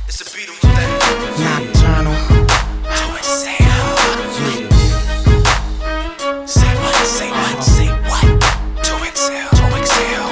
It's a beautiful thing. Nocturnal. To exhale. Yeah. Say what? Say what? Say what? To exhale. To exhale.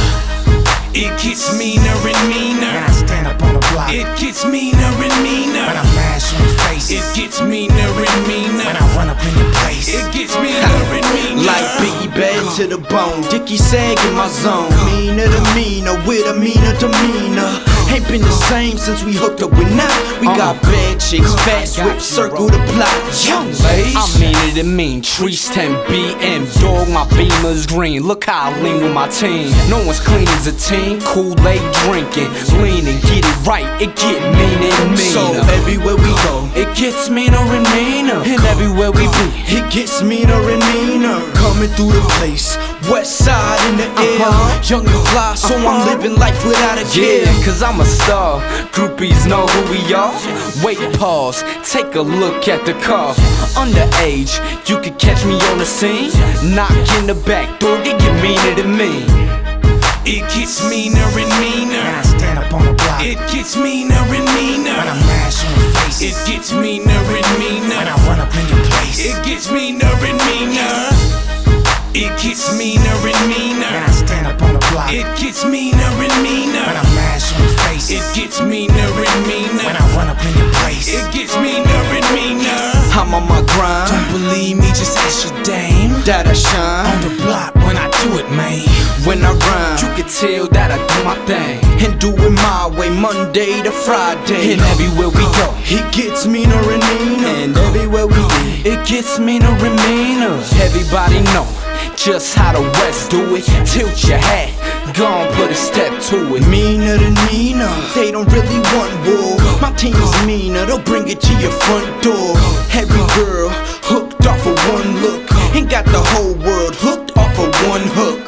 It gets meaner and meaner. When I stand up on the block, It gets meaner and meaner. when I mash on faces, It gets meaner and meaner. when I run up in your place. It gets meaner and meaner. Like Biggie bad to the bone, Dickie Sag in my zone. Meaner to meaner, with a meaner demeanor. Ain't been the same since we hooked up with now. We got bad chicks, fast whip, circle the block. Young ladies, I mean it and mean trees 10 BM, dog, my beamer's green. Look how I lean with my team. No one's clean as a team. Kool-Aid drinking, leaning, get it right. It get meaner and meaner. so everywhere we go, It gets meaner and meaner. And everywhere we be, it gets meaner and meaner. Coming through the place, west side in the air. Young and fly, so I'm living life without a care. yeah, cause I'm a star. Groupies know who we are. Wait, pause, take a look at the car. Underage, you could catch me on the scene. Knock in the back door, it get meaner than me. It gets meaner and When meaner. I stand up on the block, It gets meaner and when I meaner. mash on faces, It gets meaner and when I meaner. run up in your place. It gets meaner and meaner. It gets meaner and When meaner. I stand up on the block, It gets meaner and when I meaner. mash on faces, It gets meaner and when meaner. I run up in your place. It gets meaner and meaner. I'm on my grind, Don't believe me, just ask your dame. that I shine. On the block when I do it, man. When I rhyme, You can tell that I do my thing. and do it my way, Monday to Friday. And everywhere we go, It gets meaner and meaner. and everywhere we be, it gets meaner and meaner. Everybody know just how the West do it. Tilt your hat, go on, put a step to it. Meaner than meaner, they don't really want war. My team is meaner, they'll bring it to your front door. Every girl hooked off of one look, and got the whole world hooked off of one hook.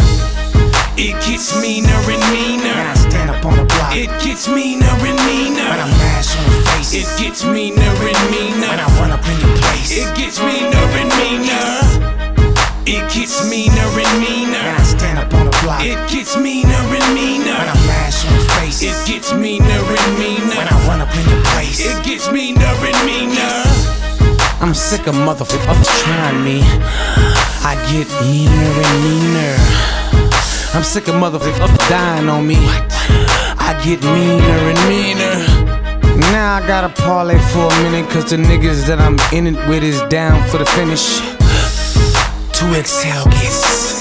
It gets meaner and When meaner. I stand up on the block, It gets meaner and when I meaner. mash on faces, It gets meaner and when I meaner. run up in your place. It gets meaner and meaner. It gets meaner and When meaner. I stand up on the block, It gets meaner and when I meaner. mash on faces, It gets meaner and when meaner. I run up in your place. It gets meaner and meaner. I'm sick of motherfuckers trying me. I get meaner and meaner. I'm sick of motherfuckers dying on me. I get meaner and meaner. Now I gotta parlay for a minute, cause the niggas that I'm in it with is down for the finish. 2XL gets.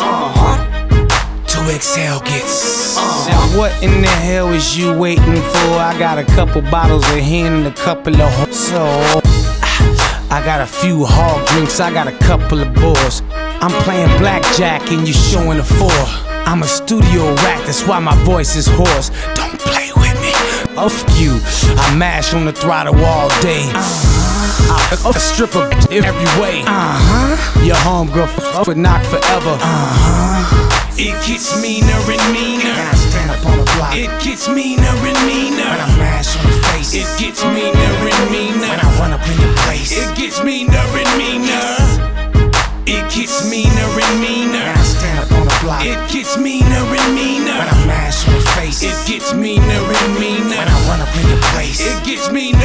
2XL gets. Now what in the hell is you waiting for? I got a couple bottles of hen and a couple of so I got a few hog drinks, I got a couple of boars. I'm playing blackjack and you showing a 4. I'm a studio rat, that's why my voice is hoarse. Don't play with me. F you. I mash on the throttle all day. I strip a bitch every way. Your homegirl would knock forever. It gets meaner and meaner. When I stand up on the block, It gets meaner and when I meaner. mash on faces, It gets meaner and when meaner. I run up in your place. It gets meaner and meaner. It gets meaner and When meaner. I stand up on the block, It gets meaner and when I meaner. mash on faces, It gets meaner and when meaner. I run up in your place. It gets meaner